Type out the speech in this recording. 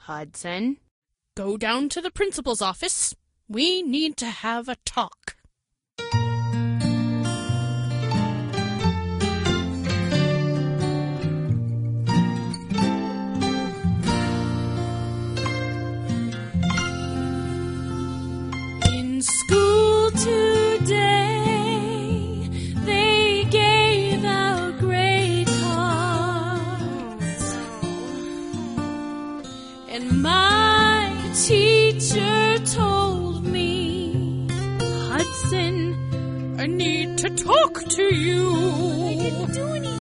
Hudson, Go down to the principal's office. We need to have a talk. In school today, they gave out grade cards. And my teacher told me, Hudson, I need to talk to you.